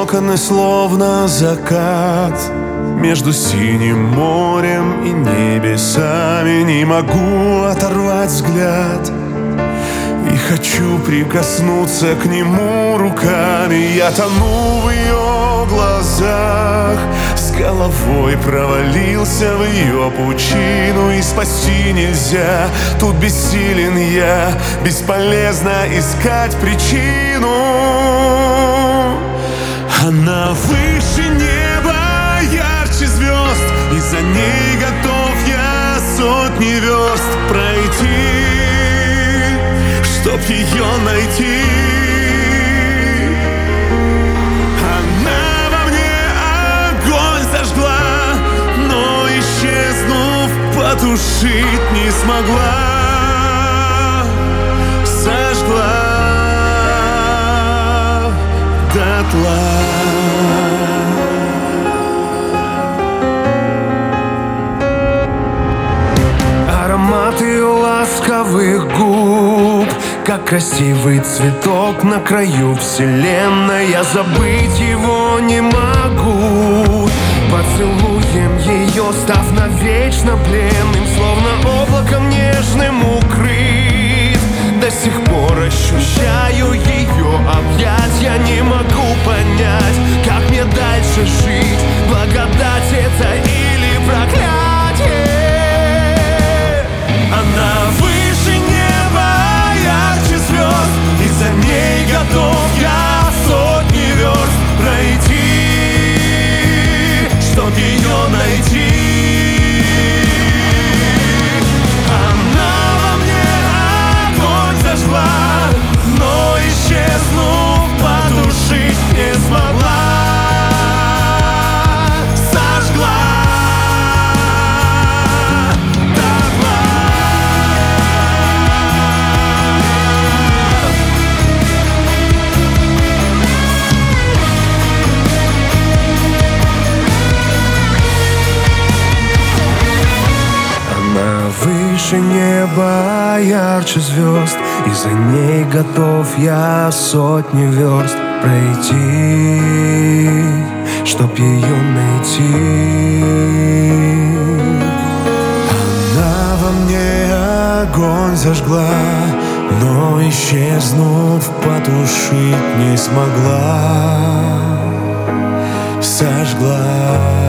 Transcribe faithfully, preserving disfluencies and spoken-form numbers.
окон и словно закат. Между синим морем и небесами не могу оторвать взгляд. И хочу прикоснуться к нему руками. Я тону в ее глазах, с головой провалился в ее пучину. И спасти нельзя, тут бессилен я, бесполезно искать причину. Она выше неба, ярче звезд, и за ней готов я сотни верст пройти, чтоб ее найти. Она во мне огонь зажгла, но, исчезнув, потушить не смогла. Сожгла дотла. Ароматы ласковых губ, как красивый цветок на краю вселенной. Я забыть его не могу. Поцелуем ее, став навечно пленным, словно облаком нежным укрыт. До сих пор ощущаю ее объятья. Не могу понять, как мне дальше жить. Благодать это или проклятие? Она выше неба, ярче звезд, и за ней готов я сотни верст пройти, чтоб ее найти. Она во мне огонь зажгла, но, исчезнув, потушить не смогла. Сожгла. Выше неба, ярче звезд, и за ней готов я сотни верст пройти, чтоб ее найти. Она во мне огонь зажгла, но, исчезнув, потушить не смогла. Сожгла.